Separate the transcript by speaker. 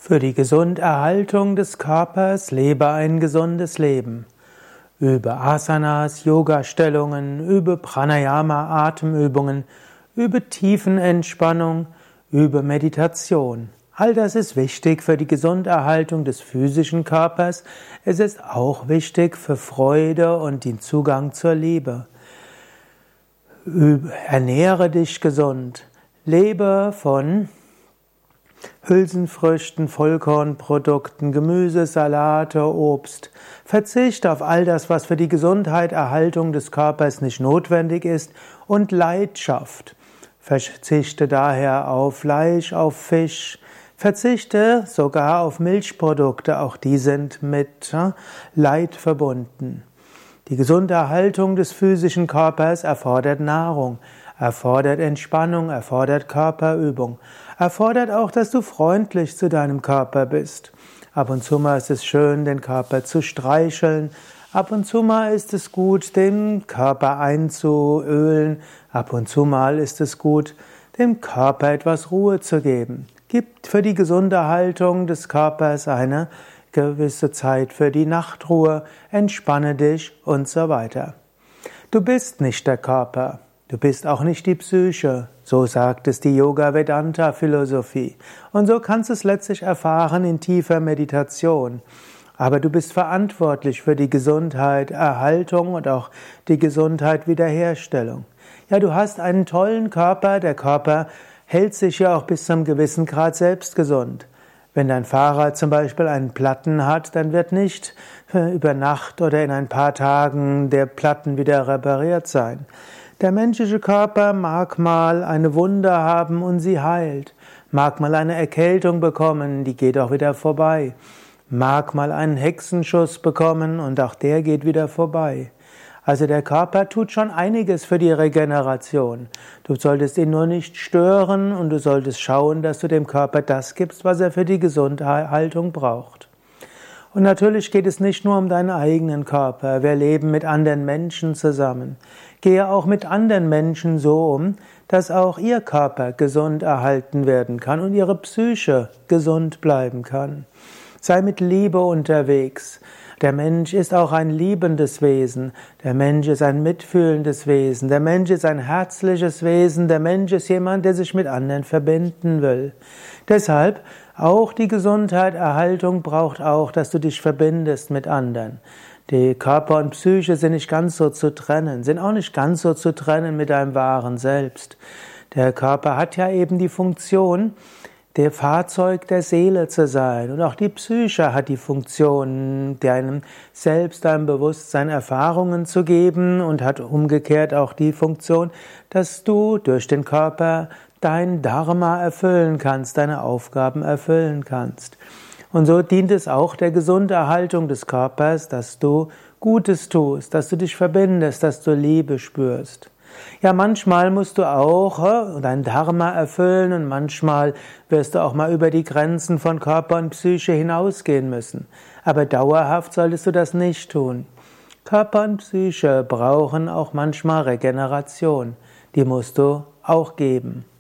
Speaker 1: Für die Gesunderhaltung des Körpers lebe ein gesundes Leben. Übe Asanas, Yoga-Stellungen, übe Pranayama, Atemübungen, übe Tiefenentspannung, übe Meditation. All das ist wichtig für die Gesunderhaltung des physischen Körpers. Es ist auch wichtig für Freude und den Zugang zur Liebe. Ernähre dich gesund. Lebe von Hülsenfrüchten, Vollkornprodukten, Gemüse, Salate, Obst. Verzichte auf all das, was für die Gesundheit, Erhaltung des Körpers nicht notwendig ist, und Leidenschaft. Verzichte daher auf Fleisch, auf Fisch. Verzichte sogar auf Milchprodukte, auch die sind mit Leid verbunden. Die gesunde Erhaltung des physischen Körpers erfordert Nahrung, erfordert Entspannung, erfordert Körperübung, erfordert auch, dass du freundlich zu deinem Körper bist. Ab und zu mal ist es schön, den Körper zu streicheln. Ab und zu mal ist es gut, den Körper einzuölen. Ab und zu mal ist es gut, dem Körper etwas Ruhe zu geben. Gib für die gesunde Haltung des Körpers eine gewisse Zeit für die Nachtruhe, entspanne dich und so weiter. Du bist nicht der Körper. Du bist auch nicht die Psyche, so sagt es die Yoga-Vedanta-Philosophie. Und so kannst du es letztlich erfahren in tiefer Meditation. Aber du bist verantwortlich für die Gesundheit, Erhaltung und auch die Gesundheit, Wiederherstellung. Ja, du hast einen tollen Körper, der Körper hält sich ja auch bis zu einem gewissen Grad selbst gesund. Wenn dein Fahrrad zum Beispiel einen Platten hat, dann wird nicht über Nacht oder in ein paar Tagen der Platten wieder repariert sein. Der menschliche Körper mag mal eine Wunde haben und sie heilt, mag mal eine Erkältung bekommen, die geht auch wieder vorbei, mag mal einen Hexenschuss bekommen und auch der geht wieder vorbei. Also der Körper tut schon einiges für die Regeneration. Du solltest ihn nur nicht stören und du solltest schauen, dass du dem Körper das gibst, was er für die Gesundhaltung braucht. Und natürlich geht es nicht nur um deinen eigenen Körper. Wir leben mit anderen Menschen zusammen. Gehe auch mit anderen Menschen so um, dass auch ihr Körper gesund erhalten werden kann und ihre Psyche gesund bleiben kann. Sei mit Liebe unterwegs. Der Mensch ist auch ein liebendes Wesen. Der Mensch ist ein mitfühlendes Wesen. Der Mensch ist ein herzliches Wesen. Der Mensch ist jemand, der sich mit anderen verbinden will. Deshalb auch die Gesundheit, Erhaltung braucht auch, dass du dich verbindest mit anderen. Die Körper und Psyche sind nicht ganz so zu trennen, sind auch nicht ganz so zu trennen mit deinem wahren Selbst. Der Körper hat ja eben die Funktion, der Fahrzeug der Seele zu sein. Und auch die Psyche hat die Funktion, deinem Selbst, deinem Bewusstsein Erfahrungen zu geben und hat umgekehrt auch die Funktion, dass du durch den Körper dein Dharma erfüllen kannst, deine Aufgaben erfüllen kannst. Und so dient es auch der Gesunderhaltung des Körpers, dass du Gutes tust, dass du dich verbindest, dass du Liebe spürst. Ja, manchmal musst du auch dein Dharma erfüllen und manchmal wirst du auch mal über die Grenzen von Körper und Psyche hinausgehen müssen. Aber dauerhaft solltest du das nicht tun. Körper und Psyche brauchen auch manchmal Regeneration. Die musst du auch geben.